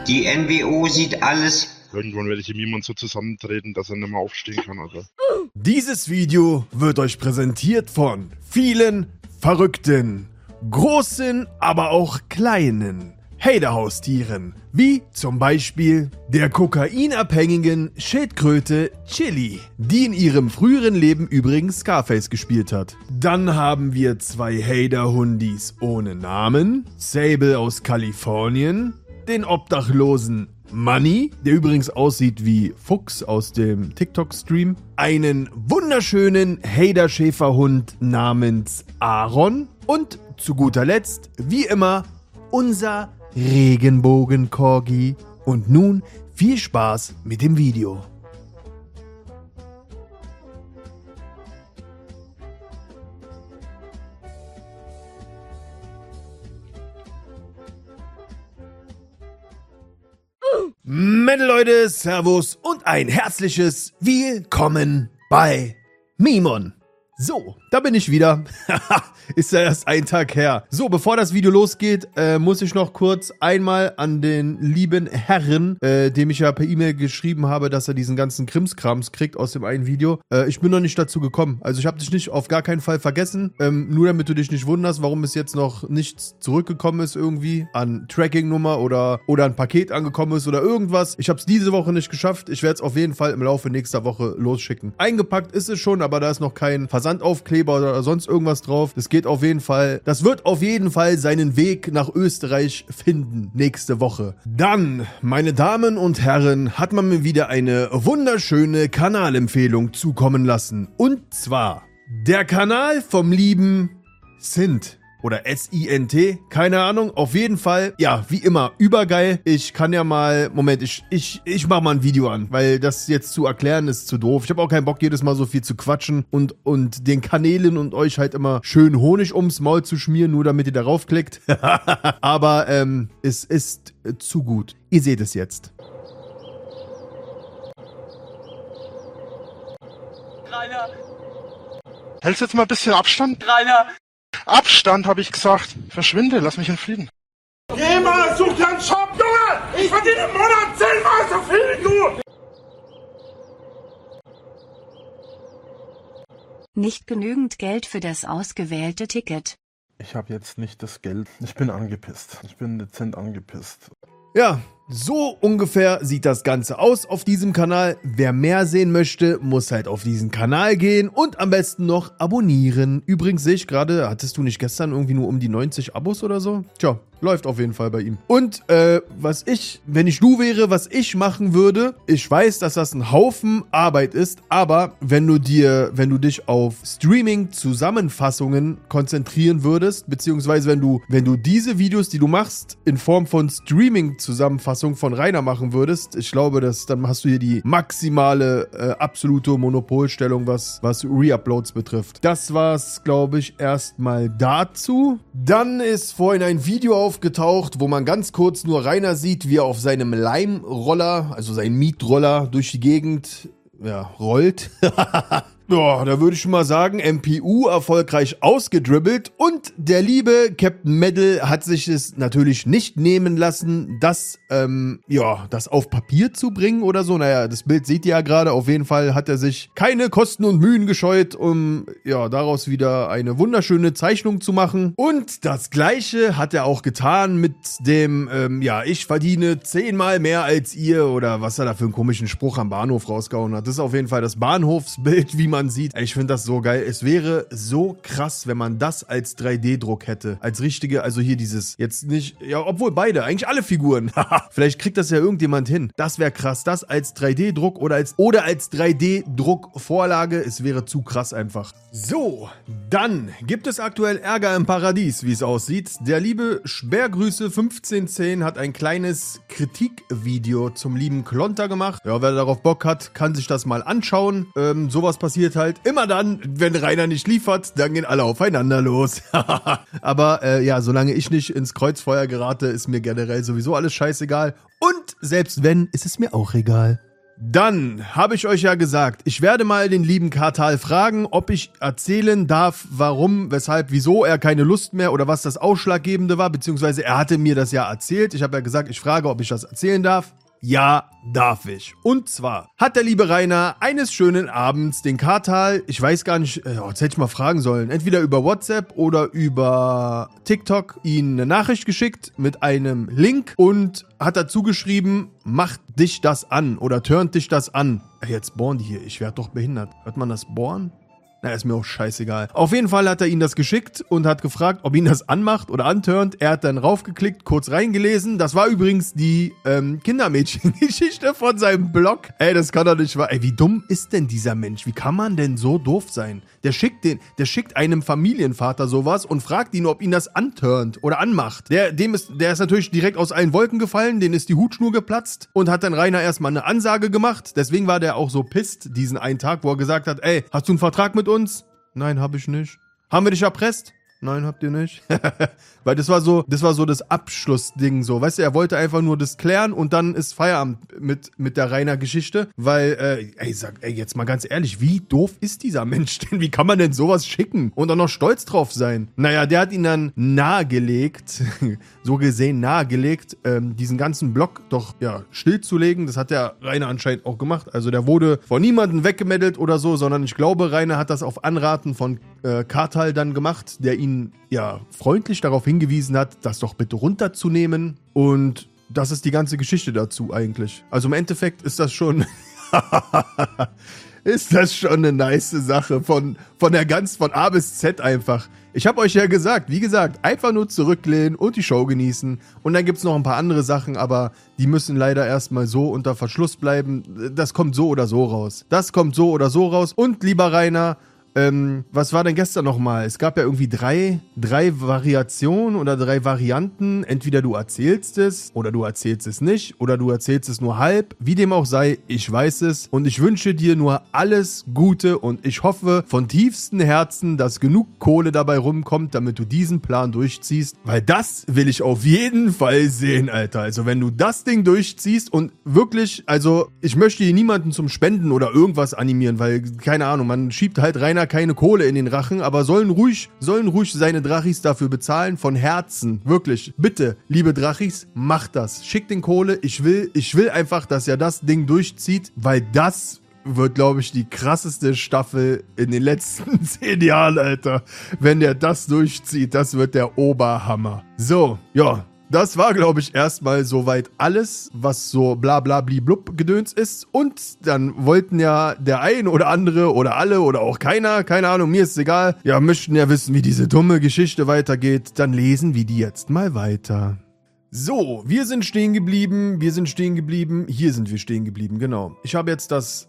Die NWO sieht alles. Irgendwann werde ich ihm jemand so zusammentreten, dass er nicht mehr aufstehen kann, Alter. Dieses Video wird euch präsentiert von vielen verrückten, großen, aber auch kleinen Hater-Haustieren, wie zum Beispiel der kokainabhängigen Schildkröte Chili, die in ihrem früheren Leben übrigens Scarface gespielt hat. Dann haben wir zwei Hater-Hundis ohne Namen, Sable aus Kalifornien, den obdachlosen Money, der übrigens aussieht wie Fuchs aus dem TikTok-Stream, einen wunderschönen Hater-Schäferhund namens Aaron und zu guter Letzt, wie immer, unser Regenbogen-Corgi. Und nun viel Spaß mit dem Video. Meine Leute, Servus und ein herzliches Willkommen bei Mimon. So, da bin ich wieder. Ist ja erst ein Tag her. So, bevor das Video losgeht, muss ich noch kurz einmal an den lieben Herren, dem ich ja per E-Mail geschrieben habe, dass er diesen ganzen Krimskrams kriegt aus dem einen Video. Ich bin noch nicht dazu gekommen. Also ich habe dich nicht auf gar keinen Fall vergessen. Nur damit du dich nicht wunderst, warum es jetzt noch nichts zurückgekommen ist irgendwie an Tracking-Nummer oder ein Paket angekommen ist oder irgendwas. Ich habe es diese Woche nicht geschafft. Ich werde es auf jeden Fall im Laufe nächster Woche losschicken. Eingepackt ist es schon, aber da ist noch kein Versandaufkleber oder sonst irgendwas drauf. Das wird auf jeden Fall seinen Weg nach Österreich finden nächste Woche. Dann, meine Damen und Herren, hat man mir wieder eine wunderschöne Kanalempfehlung zukommen lassen. Und zwar der Kanal vom lieben Sint. Oder S-I-N-T, keine Ahnung, auf jeden Fall, ja, wie immer, übergeil. Ich kann ja mal, Moment, ich mach mal ein Video an, weil das jetzt zu erklären ist zu doof. Ich habe auch keinen Bock, jedes Mal so viel zu quatschen und den Kanälen und euch halt immer schön Honig ums Maul zu schmieren, nur damit ihr darauf klickt. Aber es ist zu gut. Ihr seht es jetzt. Rainer! Hältst du jetzt mal ein bisschen Abstand? Rainer! Abstand, habe ich gesagt. Verschwinde, lass mich in Frieden. Geh mal, such dir einen Job, Junge! Ich verdiene im Monat 10-mal so viel wie du! Nicht genügend Geld für das ausgewählte Ticket. Ich habe jetzt nicht das Geld. Ich bin angepisst. Ich bin dezent angepisst. Ja, so ungefähr sieht das Ganze aus auf diesem Kanal. Wer mehr sehen möchte, muss halt auf diesen Kanal gehen und am besten noch abonnieren. Übrigens sehe ich gerade, hattest du nicht gestern irgendwie nur um die 90 Abos oder so? Tja, läuft auf jeden Fall bei ihm. Und wenn ich du wäre, was ich machen würde, ich weiß, dass das ein Haufen Arbeit ist, aber wenn du dich auf Streaming-Zusammenfassungen konzentrieren würdest, beziehungsweise wenn du diese Videos, die du machst, in Form von Streaming-Zusammenfassungen von Rainer machen würdest, ich glaube, dann hast du hier die maximale, absolute Monopolstellung, was Reuploads betrifft. Das war's, glaube ich, erstmal dazu. Dann ist vorhin ein Video aufgetaucht, wo man ganz kurz nur Rainer sieht, wie er auf seinem Leimroller, also sein Mietroller, durch die Gegend rollt. Ja, da würde ich schon mal sagen, MPU erfolgreich ausgedribbelt und der liebe Captain Medal hat sich es natürlich nicht nehmen lassen, das auf Papier zu bringen oder so. Naja, das Bild seht ihr ja gerade. Auf jeden Fall hat er sich keine Kosten und Mühen gescheut, um daraus wieder eine wunderschöne Zeichnung zu machen. Und das Gleiche hat er auch getan mit dem, ich verdiene 10-mal mehr als ihr oder was er da für einen komischen Spruch am Bahnhof rausgehauen hat. Das ist auf jeden Fall das Bahnhofsbild, wie man sieht. Ich finde das so geil. Es wäre so krass, wenn man das als 3D-Druck hätte. Als richtige, also hier dieses, jetzt nicht, obwohl beide, eigentlich alle Figuren. Vielleicht kriegt das ja irgendjemand hin. Das wäre krass. Das als 3D-Druck oder als 3D-Druck-Vorlage. Es wäre zu krass einfach. So, dann gibt es aktuell Ärger im Paradies, wie es aussieht. Der liebe Sperrgrüße 1510 hat ein kleines Kritikvideo zum lieben Klonter gemacht. Ja, wer darauf Bock hat, kann sich das mal anschauen. Sowas passiert halt immer dann, wenn Rainer nicht liefert, dann gehen alle aufeinander los. Aber solange ich nicht ins Kreuzfeuer gerate, ist mir generell sowieso alles scheißegal. Und selbst wenn, ist es mir auch egal. Dann habe ich euch ja gesagt, ich werde mal den lieben Kartal fragen, ob ich erzählen darf, warum, weshalb, wieso er keine Lust mehr oder was das Ausschlaggebende war, beziehungsweise er hatte mir das ja erzählt. Ich habe ja gesagt, ich frage, ob ich das erzählen darf. Ja, darf ich. Und zwar hat der liebe Rainer eines schönen Abends den Kartal, ich weiß gar nicht, jetzt hätte ich mal fragen sollen, entweder über WhatsApp oder über TikTok ihn eine Nachricht geschickt mit einem Link und hat dazu geschrieben, macht dich das an oder turnt dich das an. Jetzt bohren die hier, ich werde doch behindert. Hört man das bohren? Na, ist mir auch scheißegal. Auf jeden Fall hat er ihn das geschickt und hat gefragt, ob ihn das anmacht oder anturnt. Er hat dann raufgeklickt, kurz reingelesen. Das war übrigens die Kindermädchen-Geschichte von seinem Blog. Ey, das kann doch nicht wahr. Ey, wie dumm ist denn dieser Mensch? Wie kann man denn so doof sein? Der schickt einem Familienvater sowas und fragt ihn, ob ihn das anturnt oder anmacht. Der ist natürlich direkt aus allen Wolken gefallen, denen ist die Hutschnur geplatzt und hat dann Rainer erstmal eine Ansage gemacht. Deswegen war der auch so pisst diesen einen Tag, wo er gesagt hat, ey, hast du einen Vertrag mit uns? Nein, hab ich nicht. Haben wir dich erpresst? Nein, habt ihr nicht. Weil das war so das Abschlussding so. Weißt du, er wollte einfach nur das klären und dann ist Feierabend mit der Rainer-Geschichte. Weil, jetzt mal ganz ehrlich, wie doof ist dieser Mensch denn? Wie kann man denn sowas schicken und dann noch stolz drauf sein? Naja, der hat ihn dann nahegelegt, diesen ganzen Blog doch, ja, stillzulegen. Das hat der Rainer anscheinend auch gemacht. Also der wurde von niemandem weggemeldet oder so, sondern ich glaube, Rainer hat das auf Anraten von Kartal dann gemacht, der ihn ja freundlich darauf hingewiesen hat, das doch bitte runterzunehmen. Und das ist die ganze Geschichte dazu eigentlich. Also im Endeffekt ist das schon eine nice Sache von A bis Z einfach. Ich habe euch ja gesagt, wie gesagt, einfach nur zurücklehnen und die Show genießen. Und dann gibt's noch ein paar andere Sachen, aber die müssen leider erstmal so unter Verschluss bleiben. Das kommt so oder so raus. Und lieber Rainer, was war denn gestern nochmal? Es gab ja irgendwie drei Variationen oder 3 Varianten. Entweder du erzählst es oder du erzählst es nicht oder du erzählst es nur halb. Wie dem auch sei, ich weiß es und ich wünsche dir nur alles Gute und ich hoffe von tiefstem Herzen, dass genug Kohle dabei rumkommt, damit du diesen Plan durchziehst, weil das will ich auf jeden Fall sehen, Alter. Also wenn du das Ding durchziehst und wirklich, also ich möchte hier niemanden zum Spenden oder irgendwas animieren, weil, keine Ahnung, man schiebt halt Rainer keine Kohle in den Rachen, aber sollen ruhig seine Drachis dafür bezahlen, von Herzen, wirklich, bitte, liebe Drachis, macht das, schickt den Kohle, ich will einfach, dass er das Ding durchzieht, weil das wird, glaube ich, die krasseste Staffel in den letzten 10 Jahren, Alter, wenn der das durchzieht, das wird der Oberhammer. So, ja, das war, glaube ich, erstmal soweit alles, was so bla bla bli blub Gedöns ist. Und dann wollten ja der ein oder andere oder alle oder auch keiner, keine Ahnung, mir ist es egal, ja, möchten ja wissen, wie diese dumme Geschichte weitergeht. Dann lesen wir die jetzt mal weiter. So, hier sind wir stehen geblieben, genau. Ich habe jetzt das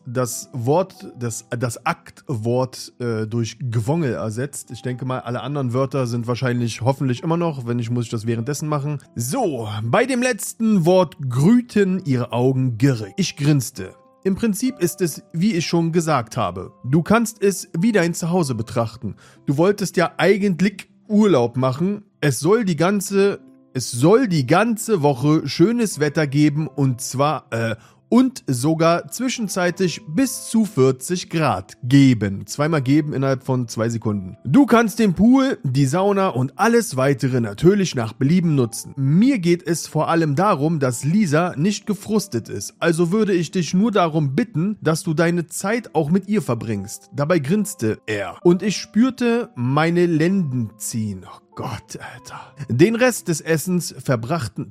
Aktwort durch Gewongel ersetzt. Ich denke mal, alle anderen Wörter sind wahrscheinlich hoffentlich immer noch, wenn nicht, muss ich das währenddessen machen. So, bei dem letzten Wort grühten ihre Augen gierig. Ich grinste. Im Prinzip ist es, wie ich schon gesagt habe. Du kannst es wie dein Zuhause betrachten. Du wolltest ja eigentlich Urlaub machen. Es soll die ganze Woche schönes Wetter geben und sogar zwischenzeitlich bis zu 40 Grad geben. Zweimal geben innerhalb von 2 Sekunden. Du kannst den Pool, die Sauna und alles weitere natürlich nach Belieben nutzen. Mir geht es vor allem darum, dass Lisa nicht gefrustet ist. Also würde ich dich nur darum bitten, dass du deine Zeit auch mit ihr verbringst. Dabei grinste er. Und ich spürte meine Lenden ziehen. Oh Gott, Alter. Den Rest des Essens verbrachten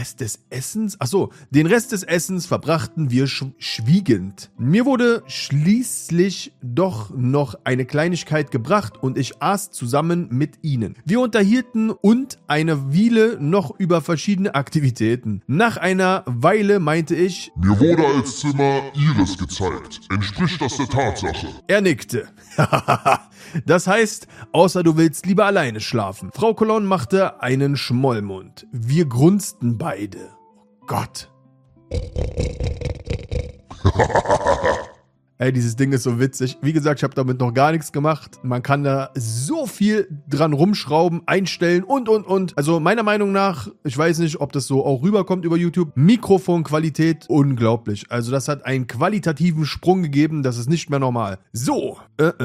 wir schwiegend. Mir wurde schließlich doch noch eine Kleinigkeit gebracht und ich aß zusammen mit ihnen. Wir unterhielten und eine Weile noch über verschiedene Aktivitäten. Nach einer Weile meinte ich, mir wurde als Zimmer Ihres gezeigt. Entspricht das der Tatsache? Er nickte. Das heißt, außer du willst lieber alleine schlafen. Frau Colon machte einen Schmollmund. Wir grunzten beide. Oh Gott. Ey, dieses Ding ist so witzig. Wie gesagt, ich habe damit noch gar nichts gemacht. Man kann da so viel dran rumschrauben, einstellen und. Also meiner Meinung nach, ich weiß nicht, ob das so auch rüberkommt über YouTube, Mikrofonqualität unglaublich. Also das hat einen qualitativen Sprung gegeben, das ist nicht mehr normal. So,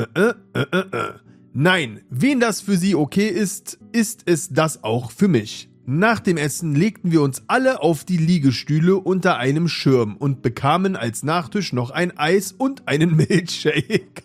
Nein, wen das für sie okay ist, ist es das auch für mich. Nach dem Essen legten wir uns alle auf die Liegestühle unter einem Schirm und bekamen als Nachtisch noch ein Eis und einen Milchshake.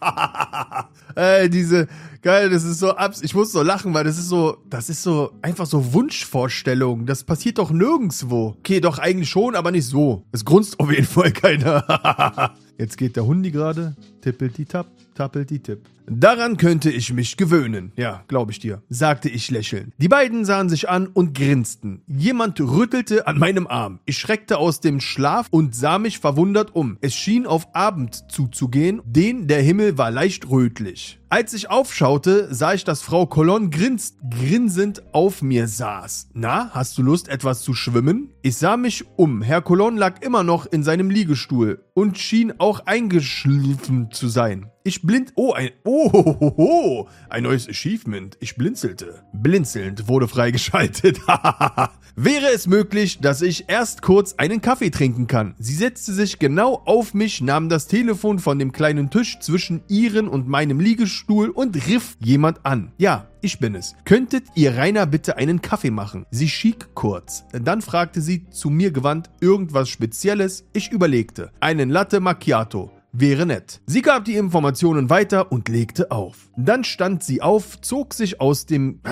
Geil, das ist so ich muss so lachen, weil das ist so einfach so Wunschvorstellung. Das passiert doch nirgendwo. Okay, doch eigentlich schon, aber nicht so. Es grunzt auf jeden Fall keiner. Jetzt geht der Hundi gerade. Tippelti-tapp, tappelti-tipp. Daran könnte ich mich gewöhnen. Ja, glaube ich dir, sagte ich lächelnd. Die beiden sahen sich an und grinsten. Jemand rüttelte an meinem Arm. Ich schreckte aus dem Schlaf und sah mich verwundert um. Es schien auf Abend zuzugehen, denn der Himmel war leicht rötlich. Als ich aufschaute, sah ich, dass Frau Colon grinsend auf mir saß. Na, hast du Lust, etwas zu schwimmen? Ich sah mich um. Herr Colon lag immer noch in seinem Liegestuhl und schien auch eingeschliffen zu sein. Ein neues Achievement. Ich blinzelte. Blinzelnd wurde freigeschaltet. Wäre es möglich, dass ich erst kurz einen Kaffee trinken kann? Sie setzte sich genau auf mich, nahm das Telefon von dem kleinen Tisch zwischen ihren und meinem Liegestuhl und rief jemand an. Ja, ich bin es. Könntet ihr Rainer bitte einen Kaffee machen? Sie schwieg kurz. Dann fragte sie zu mir gewandt irgendwas Spezielles. Ich überlegte. Einen Latte Macchiato. Wäre nett. Sie gab die Informationen weiter und legte auf. Dann stand sie auf, zog sich aus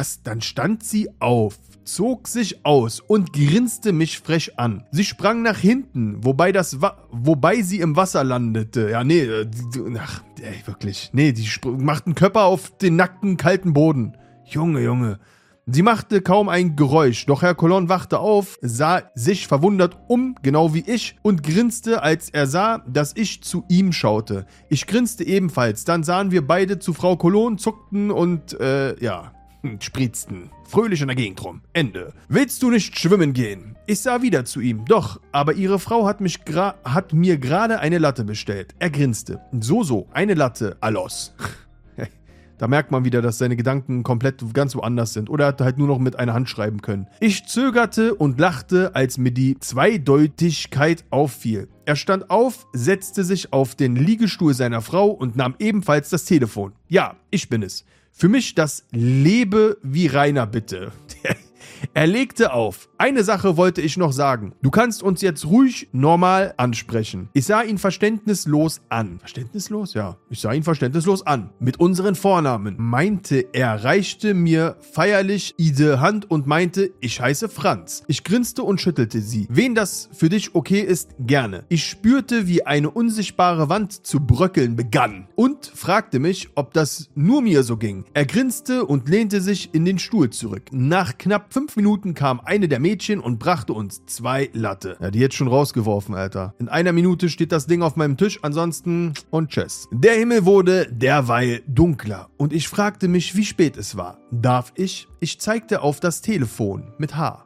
und grinste mich frech an. Sie sprang nach hinten, wobei sie im Wasser landete. Ja, nee, wirklich. Nee, die macht einen Körper auf den nackten, kalten Boden. Junge. Sie machte kaum ein Geräusch, doch Herr Colon wachte auf, sah sich verwundert um, genau wie ich, und grinste, als er sah, dass ich zu ihm schaute. Ich grinste ebenfalls, dann sahen wir beide zu Frau Colon, zuckten und, spritzten. Fröhlich in der Gegend rum. Ende. Willst du nicht schwimmen gehen? Ich sah wieder zu ihm. Doch, aber ihre Frau hat mir gerade eine Latte bestellt. Er grinste. So, eine Latte. Alos. Da merkt man wieder, dass seine Gedanken komplett ganz woanders sind. Oder er hat halt nur noch mit einer Hand schreiben können. Ich zögerte und lachte, als mir die Zweideutigkeit auffiel. Er stand auf, setzte sich auf den Liegestuhl seiner Frau und nahm ebenfalls das Telefon. Ja, ich bin es. Für mich das Lebe wie Rainer, bitte. Er legte auf. Eine Sache wollte ich noch sagen. Du kannst uns jetzt ruhig normal ansprechen. Ich sah ihn verständnislos an. Verständnislos? Ja. Ich sah ihn verständnislos an. Mit unseren Vornamen. Meinte er, reichte mir feierlich die Hand und meinte, ich heiße Franz. Ich grinste und schüttelte sie. Wen das für dich okay ist, gerne. Ich spürte, wie eine unsichtbare Wand zu bröckeln begann und fragte mich, ob das nur mir so ging. Er grinste und lehnte sich in den Stuhl zurück. Nach knapp 5 Minuten kam eine der Mädchen und brachte uns 2 Latte. Ja, die jetzt schon rausgeworfen, Alter. In einer Minute steht das Ding auf meinem Tisch, ansonsten und tschüss. Der Himmel wurde derweil dunkler und ich fragte mich, wie spät es war. Darf ich? Ich zeigte auf das Telefon mit H.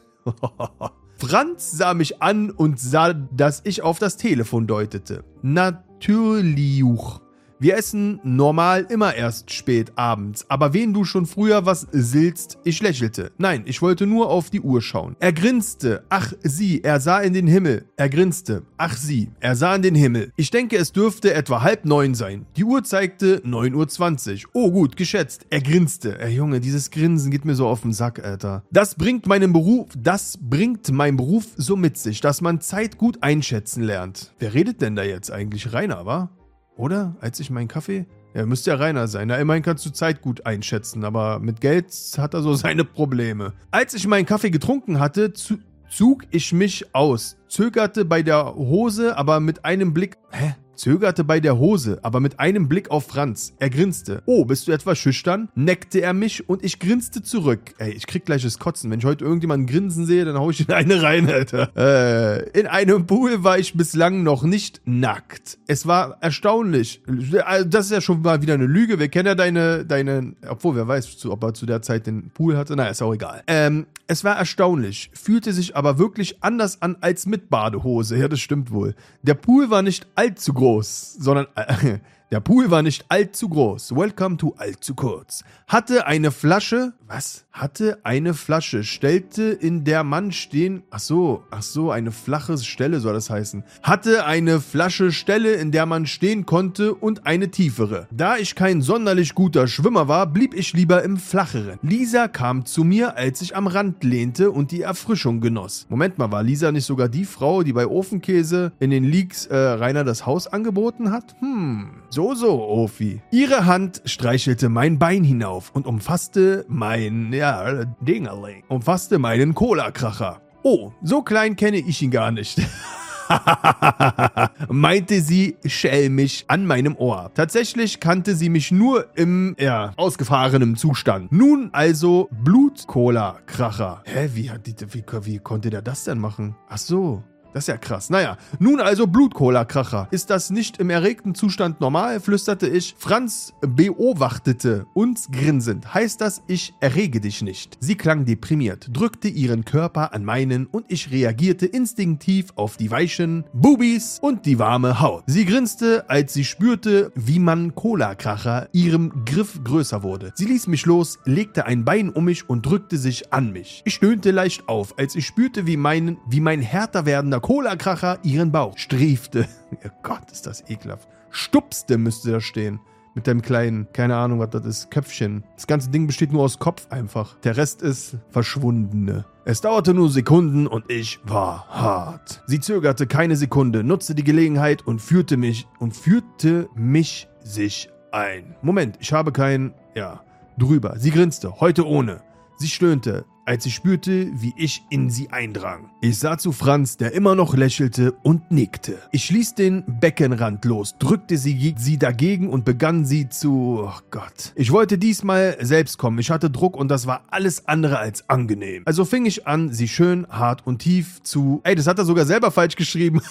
Franz sah mich an und sah, dass ich auf das Telefon deutete. Natürlich. Wir essen normal immer erst spät abends, aber wen du schon früher was sillst, ich lächelte. Nein, ich wollte nur auf die Uhr schauen. Er grinste. Ach, sie, er sah in den Himmel. Er grinste. Ach, sie, er sah in den Himmel. Ich denke, es dürfte etwa 8:30 sein. Die Uhr zeigte 9:20 Uhr. Oh, gut, geschätzt. Er grinste. Junge, dieses Grinsen geht mir so auf den Sack, Alter. Das bringt mein Beruf so mit sich, dass man Zeit gut einschätzen lernt. Wer redet denn da jetzt eigentlich? Rainer, wa? Oder? Als ich meinen Kaffee? Ja, müsste ja Rainer sein. Na, immerhin kannst du Zeit gut einschätzen, aber mit Geld hat er so seine Probleme. Als ich meinen Kaffee getrunken hatte, zog ich mich aus. Zögerte bei der Hose, aber mit einem Blick auf Franz. Er grinste. Oh, bist du etwas schüchtern? Neckte er mich und ich grinste zurück. Ey, ich krieg gleich das Kotzen. Wenn ich heute irgendjemanden grinsen sehe, dann hau ich in eine rein, Alter. In einem Pool war ich bislang noch nicht nackt. Es war erstaunlich. Das ist ja schon mal wieder eine Lüge. Wir kennen ja deine, obwohl, wer weiß, ob er zu der Zeit den Pool hatte. Naja, ist auch egal. Es war erstaunlich. Fühlte sich aber wirklich anders an als mit Badehose. Ja, das stimmt wohl. Der Pool war nicht allzu groß groß, sondern der Pool war nicht allzu groß. Welcome to allzu kurz. Hatte eine Flasche, stellte in der man stehen, ach so, eine flache Stelle soll das heißen. Hatte eine Flasche Stelle, in der man stehen konnte und eine tiefere. Da ich kein sonderlich guter Schwimmer war, blieb ich lieber im flacheren. Lisa kam zu mir, als ich am Rand lehnte und die Erfrischung genoss. Moment mal, war Lisa nicht sogar die Frau, die bei Ofenkäse in den Leaks Rainer das Haus angeboten hat? So, Ofi. Ihre Hand streichelte mein Bein hinauf und umfasste meinen Cola-Kracher. Oh, so klein kenne ich ihn gar nicht. Meinte sie schelmisch an meinem Ohr. Tatsächlich kannte sie mich nur im, ausgefahrenen Zustand. Nun also Blut-Cola-Kracher. Wie konnte der das denn machen? Ach so. Das ist ja krass. Naja, nun also Blut-Cola-Kracher. Ist das nicht im erregten Zustand normal? Flüsterte ich. Franz beobachtete uns grinsend. Heißt das, ich errege dich nicht? Sie klang deprimiert, drückte ihren Körper an meinen und ich reagierte instinktiv auf die weichen Bubis und die warme Haut. Sie grinste, als sie spürte, wie mein Cola-Kracher ihrem Griff größer wurde. Sie ließ mich los, legte ein Bein um mich und drückte sich an mich. Ich stöhnte leicht auf, als ich spürte, wie mein härter werdender Cola-Kracher ihren Bauch striefte. Oh Gott, ist das ekelhaft. Stupste müsste da stehen. Mit dem kleinen, keine Ahnung, was das ist, Köpfchen. Das ganze Ding besteht nur aus Kopf einfach. Der Rest ist Verschwundene. Es dauerte nur Sekunden und ich war hart. Sie zögerte keine Sekunde, nutzte die Gelegenheit und führte mich sich ein. Moment, ich habe drüber. Sie grinste, heute ohne. Sie stöhnte, als sie spürte, wie ich in sie eindrang. Ich sah zu Franz, der immer noch lächelte und nickte. Ich ließ den Beckenrand los, drückte sie dagegen und begann sie zu... Oh Gott. Ich wollte diesmal selbst kommen. Ich hatte Druck und das war alles andere als angenehm. Also fing ich an, sie schön, hart und tief zu... Ey, das hat er sogar selber falsch geschrieben.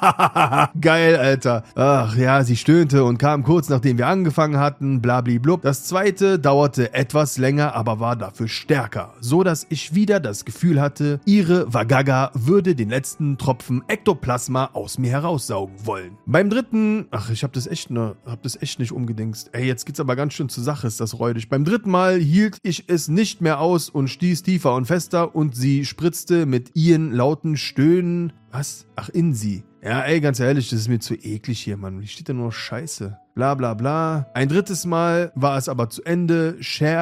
Geil, Alter. Ach ja, sie stöhnte und kam kurz nachdem wir angefangen hatten, blablablub. Das zweite dauerte etwas länger, aber war dafür stärker, so dass ich wieder das Gefühl hatte, ihre Wagaga würde den letzten Tropfen Ektoplasma aus mir heraussaugen wollen. Beim dritten, ich hab das echt nicht umgedingst. Ey, jetzt geht's aber ganz schön zur Sache, ist das räudig. Beim dritten Mal hielt ich es nicht mehr aus und stieß tiefer und fester und sie spritzte mit ihren lauten Stöhnen. Was? Ach, in sie. Ja, ey, ganz ehrlich, das ist mir zu eklig hier, Mann. Wie steht denn nur Scheiße? Bla bla bla. Ein drittes Mal war es aber zu Ende.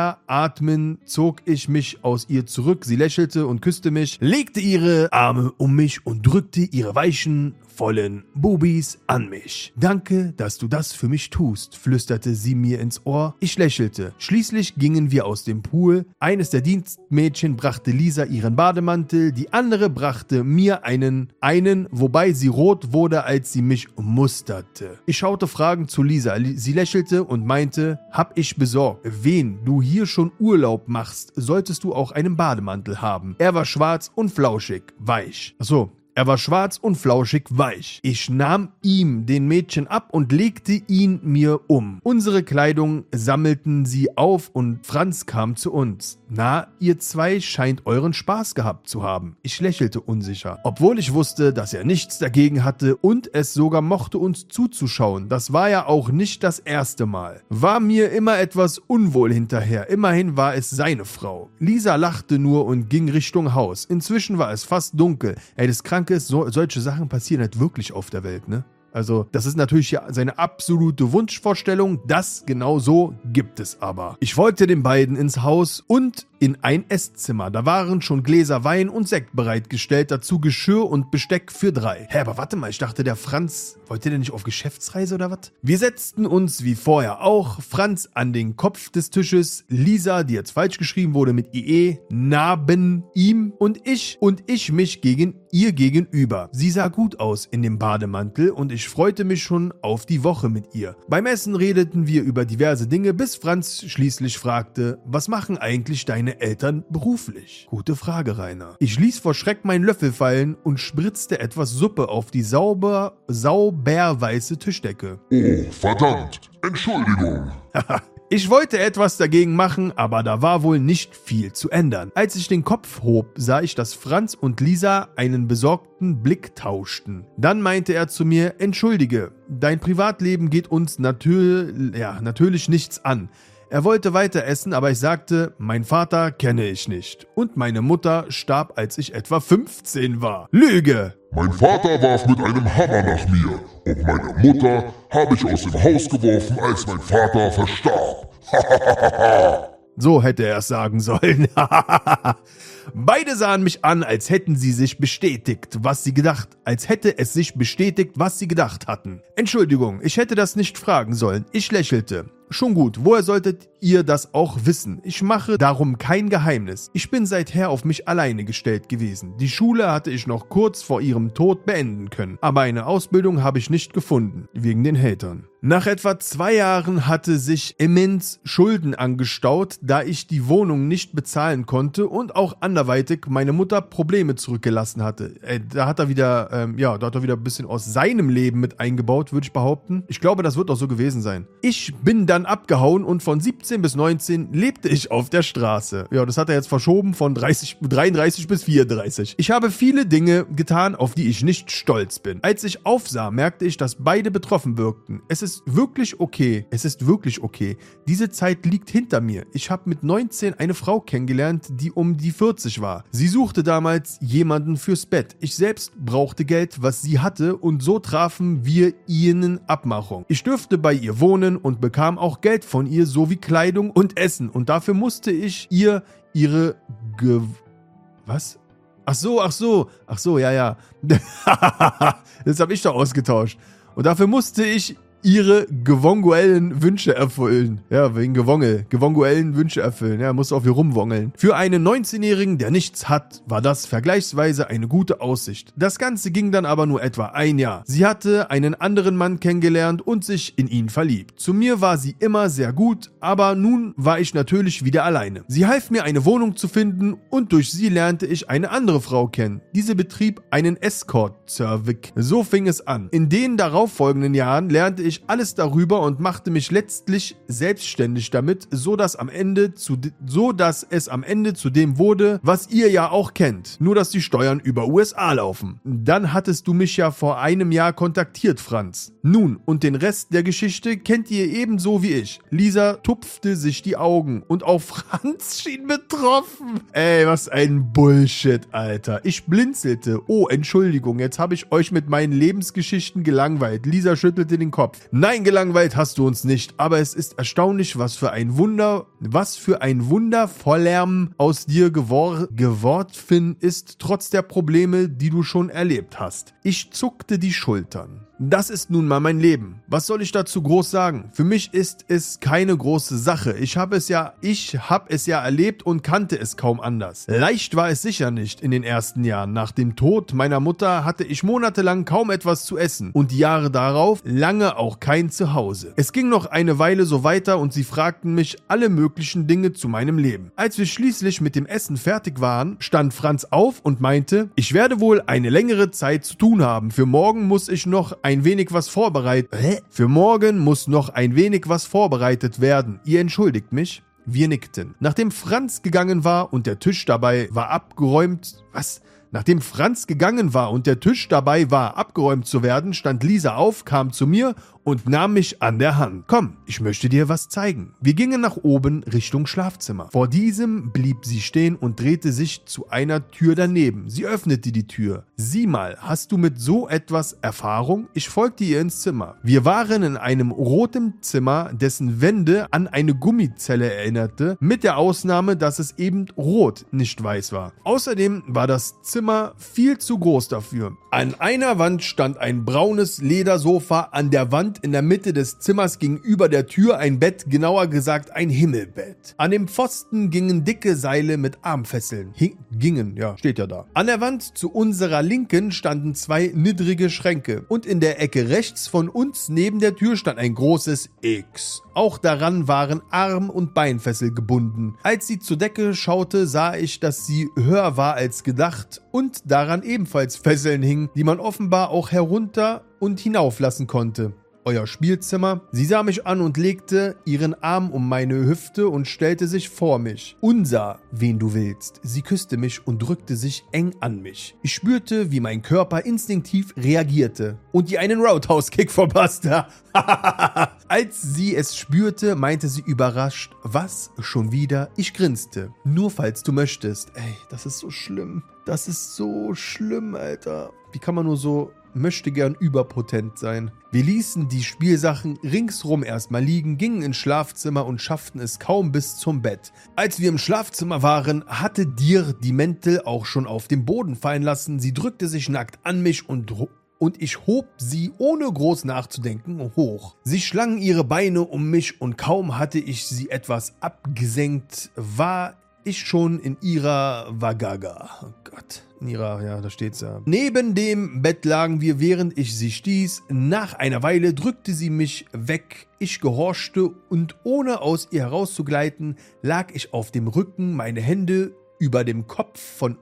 Atmen, zog ich mich aus ihr zurück. Sie lächelte und küsste mich, legte ihre Arme um mich und drückte ihre weichen, vollen Bubis an mich. Danke, dass du das für mich tust, flüsterte sie mir ins Ohr. Ich lächelte. Schließlich gingen wir aus dem Pool. Eines der Dienstmädchen brachte Lisa ihren Bademantel, die andere brachte mir einen, wobei sie rot wurde, als sie mich musterte. Ich schaute fragend zu Lisa. Sie lächelte und meinte, hab ich besorgt. Wen du hier schon Urlaub machst, solltest du auch einen Bademantel haben. Er war schwarz und flauschig, weich. Achso. Er war schwarz und flauschig weich. Ich nahm ihm den Mädchen ab und legte ihn mir um. Unsere Kleidung sammelten sie auf und Franz kam zu uns. Na, ihr zwei scheint euren Spaß gehabt zu haben. Ich lächelte unsicher, obwohl ich wusste, dass er nichts dagegen hatte und es sogar mochte, uns zuzuschauen. Das war ja auch nicht das erste Mal. War mir immer etwas unwohl hinterher. Immerhin war es seine Frau. Lisa lachte nur und ging Richtung Haus. Inzwischen war es fast dunkel. Ey, das Kranke ist, solche Sachen passieren halt wirklich auf der Welt, ne? Also, das ist natürlich ja seine absolute Wunschvorstellung. Das genau so gibt es aber. Ich folgte den beiden ins Haus und in ein Esszimmer. Da waren schon Gläser Wein und Sekt bereitgestellt, dazu Geschirr und Besteck für 3. Hä, aber warte mal, ich dachte, der Franz, wollte der nicht auf Geschäftsreise oder was? Wir setzten uns wie vorher auch, Franz an den Kopf des Tisches, Lisa, die jetzt falsch geschrieben wurde mit IE, neben ihm und ich mich gegen ihr gegenüber. Sie sah gut aus in dem Bademantel und ich freute mich schon auf die Woche mit ihr. Beim Essen redeten wir über diverse Dinge, bis Franz schließlich fragte, was machen eigentlich deine Eltern beruflich? Gute Frage, Rainer. Ich ließ vor Schreck meinen Löffel fallen und spritzte etwas Suppe auf die sauber weiße Tischdecke. Oh, verdammt. Entschuldigung. Ich wollte etwas dagegen machen, aber da war wohl nicht viel zu ändern. Als ich den Kopf hob, sah ich, dass Franz und Lisa einen besorgten Blick tauschten. Dann meinte er zu mir: Entschuldige, dein Privatleben geht uns natürlich nichts an. Er wollte weiter essen, aber ich sagte, mein Vater kenne ich nicht. Und meine Mutter starb, als ich etwa 15 war. Lüge! Mein Vater warf mit einem Hammer nach mir. Und meine Mutter habe ich aus dem Haus geworfen, als mein Vater verstarb. So hätte er es sagen sollen. Beide sahen mich an, als hätten sie sich bestätigt, was sie gedacht hatten. Entschuldigung, ich hätte das nicht fragen sollen. Ich lächelte. Schon gut, woher solltet ihr das auch wissen? Ich mache darum kein Geheimnis. Ich bin seither auf mich alleine gestellt gewesen. Die Schule hatte ich noch kurz vor ihrem Tod beenden können, aber eine Ausbildung habe ich nicht gefunden, wegen den Hatern. Nach etwa 2 Jahren hatte sich immens Schulden angestaut, da ich die Wohnung nicht bezahlen konnte und auch anderweitig meine Mutter Probleme zurückgelassen hatte. Da hat er wieder ein bisschen aus seinem Leben mit eingebaut, würde ich behaupten. Ich glaube, das wird auch so gewesen sein. Ich bin dann abgehauen und von 17 bis 19 lebte ich auf der Straße. Ja, das hat er jetzt verschoben von 33 bis 34. Ich habe viele Dinge getan, auf die ich nicht stolz bin. Als ich aufsah, merkte ich, dass beide betroffen wirkten. Es ist wirklich okay. Diese Zeit liegt hinter mir. Ich habe mit 19 eine Frau kennengelernt, die um die 40 war. Sie suchte damals jemanden fürs Bett. Ich selbst brauchte Geld, was sie hatte, und so trafen wir ihnen Abmachung. Ich durfte bei ihr wohnen und bekam auch Geld von ihr sowie Kleidung und Essen, und dafür musste ich ihr ihre Was? Ach so, ja. Das habe ich doch ausgetauscht. Und dafür musste ich ihre gewonguellen Wünsche erfüllen. Ja, wegen gewonguellen Wünsche erfüllen. Ja, musste auf ihr rumwongeln. Für einen 19-Jährigen, der nichts hat, war das vergleichsweise eine gute Aussicht. Das Ganze ging dann aber nur etwa 1 Jahr. Sie hatte einen anderen Mann kennengelernt und sich in ihn verliebt. Zu mir war sie immer sehr gut, aber nun war ich natürlich wieder alleine. Sie half mir, eine Wohnung zu finden, und durch sie lernte ich eine andere Frau kennen. Diese betrieb einen Escort-Service. So fing es an. In den darauffolgenden Jahren lernte ich alles darüber und machte mich letztlich selbstständig damit, so dass es am Ende zu dem wurde, was ihr ja auch kennt. Nur, dass die Steuern über USA laufen. Dann hattest du mich ja vor einem Jahr kontaktiert, Franz. Nun, und den Rest der Geschichte kennt ihr ebenso wie ich. Lisa tupfte sich die Augen und auch Franz schien betroffen. Ey, was ein Bullshit, Alter. Ich blinzelte. Oh, Entschuldigung, jetzt habe ich euch mit meinen Lebensgeschichten gelangweilt. Lisa schüttelte den Kopf. Nein, gelangweilt hast du uns nicht, aber es ist erstaunlich, was für ein wundervollerm aus dir geworden ist, trotz der Probleme, die du schon erlebt hast. Ich zuckte die Schultern. Das ist nun mal mein Leben. Was soll ich dazu groß sagen? Für mich ist es keine große Sache. Ich habe es ja erlebt und kannte es kaum anders. Leicht war es sicher nicht in den ersten Jahren. Nach dem Tod meiner Mutter hatte ich monatelang kaum etwas zu essen und die Jahre darauf lange auch kein Zuhause. Es ging noch eine Weile so weiter und sie fragten mich alle möglichen Dinge zu meinem Leben. Als wir schließlich mit dem Essen fertig waren, stand Franz auf und meinte, ich werde wohl eine längere Zeit zu tun haben. Für morgen muss noch ein wenig was vorbereitet werden. Ihr entschuldigt mich? Wir nickten. Nachdem Franz gegangen war und der Tisch dabei war abgeräumt zu werden, stand Lisa auf, kam zu mir und nahm mich an der Hand. Komm, ich möchte dir was zeigen. Wir gingen nach oben Richtung Schlafzimmer. Vor diesem blieb sie stehen und drehte sich zu einer Tür daneben. Sie öffnete die Tür. Sieh mal, hast du mit so etwas Erfahrung? Ich folgte ihr ins Zimmer. Wir waren in einem roten Zimmer, dessen Wände an eine Gummizelle erinnerte, mit der Ausnahme, dass es eben rot, nicht weiß war. Außerdem war das Zimmer viel zu groß dafür. An einer Wand stand ein braunes Ledersofa, an der Wand in der Mitte des Zimmers gegenüber der Tür ein Bett, genauer gesagt ein Himmelbett. An dem Pfosten gingen dicke Seile mit Armfesseln. Steht ja da. An der Wand zu unserer Linken standen 2 niedrige Schränke und in der Ecke rechts von uns neben der Tür stand ein großes X. Auch daran waren Arm- und Beinfessel gebunden. Als sie zur Decke schaute, sah ich, dass sie höher war als gedacht und daran ebenfalls Fesseln hingen, die man offenbar auch herunter und hinauf lassen konnte. euer Spielzimmer. Sie sah mich an und legte ihren Arm um meine Hüfte und stellte sich vor mich. Unsah, wen du willst. Sie küsste mich und drückte sich eng an mich. Ich spürte, wie mein Körper instinktiv reagierte und ihr einen Roundhouse-Kick verpasste. Als sie es spürte, meinte sie überrascht, was, schon wieder? Ich grinste. Nur falls du möchtest. Ey, das ist so schlimm. Das ist so schlimm, Alter. Wie kann man nur so möchte gern überpotent sein? Wir ließen die Spielsachen ringsrum erstmal liegen, gingen ins Schlafzimmer und schafften es kaum bis zum Bett. Als wir im Schlafzimmer waren, hatte Dir die Mäntel auch schon auf den Boden fallen lassen. Sie drückte sich nackt an mich und ich hob sie, ohne groß nachzudenken, hoch. Sie schlang ihre Beine um mich und kaum hatte ich sie etwas abgesenkt, war ich schon in ihrer Vagaga. Oh Gott. In ihrer, ja, da steht's ja. Neben dem Bett lagen wir, während ich sie stieß. Nach einer Weile drückte sie mich weg. Ich gehorchte und ohne aus ihr herauszugleiten, lag ich auf dem Rücken, meine Hände über dem Kopf von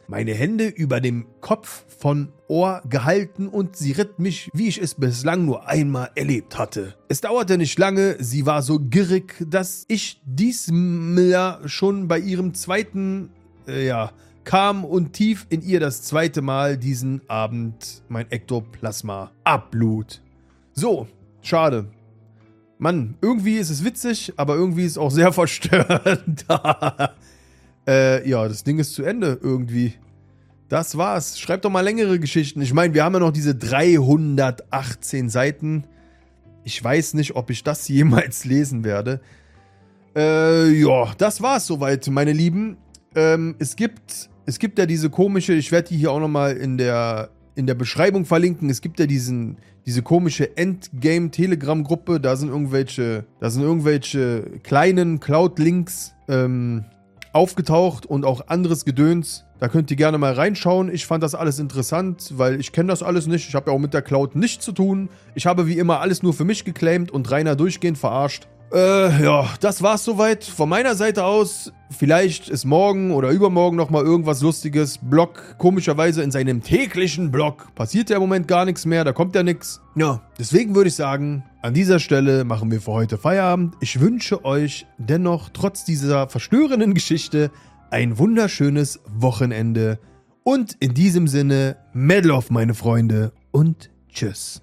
Ohr gehalten und sie ritt mich, wie ich es bislang nur einmal erlebt hatte. Es dauerte nicht lange, sie war so gierig, dass ich diesmal schon bei ihrem zweiten, kam und tief in ihr das zweite Mal diesen Abend mein Ektoplasma ablud. So, schade. Mann, irgendwie ist es witzig, aber irgendwie ist es auch sehr verstörend. Ja, das Ding ist zu Ende irgendwie. Das war's. Schreibt doch mal längere Geschichten. Ich meine, wir haben ja noch diese 318 Seiten. Ich weiß nicht, ob ich das jemals lesen werde. Ja, das war's soweit, meine Lieben. Es gibt ja diese komische, ich werde die hier auch nochmal in der Beschreibung verlinken. Es gibt ja diese komische Endgame-Telegram-Gruppe. Da sind irgendwelche kleinen Cloud-Links aufgetaucht und auch anderes Gedöns. Da könnt ihr gerne mal reinschauen. Ich fand das alles interessant, weil ich kenne das alles nicht. Ich habe ja auch mit der Cloud nichts zu tun. Ich habe wie immer alles nur für mich geclaimt und Rainer durchgehend verarscht. Ja, das war's soweit. Von meiner Seite aus, vielleicht ist morgen oder übermorgen nochmal irgendwas Lustiges. Blog, komischerweise in seinem täglichen Blog passiert ja im Moment gar nichts mehr, da kommt ja nichts. Ja, deswegen würde ich sagen, an dieser Stelle machen wir für heute Feierabend. Ich wünsche euch dennoch, trotz dieser verstörenden Geschichte, ein wunderschönes Wochenende. Und in diesem Sinne, Medal of, meine Freunde, und tschüss.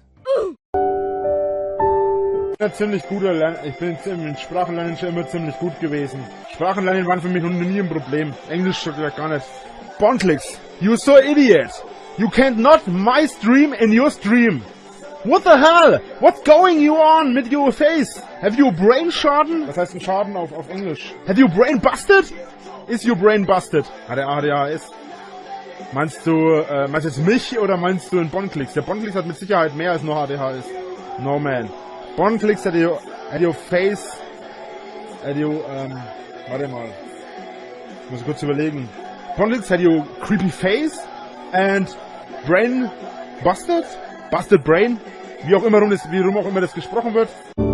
Ziemlich guter ich bin im Sprachenlernen schon immer ziemlich gut gewesen. Sprachenlernen waren für mich noch nie ein Problem. Englisch schon gar nicht. Bonclicks, you so idiot. You can't not my stream in your stream. What the hell? What's going you on with your face? Have you brain Schaden? Was heißt ein Schaden auf Englisch? Have you brain busted? Is your brain busted? Hat er ADHS? Meinst du jetzt mich oder meinst du einen Bonclicks? Der Bonclicks hat mit Sicherheit mehr als nur ADHS. No man. Bonclicks at your face, warte mal, ich muss kurz überlegen. Bonclicks had your creepy face and brain busted brain, wie auch immer das gesprochen wird.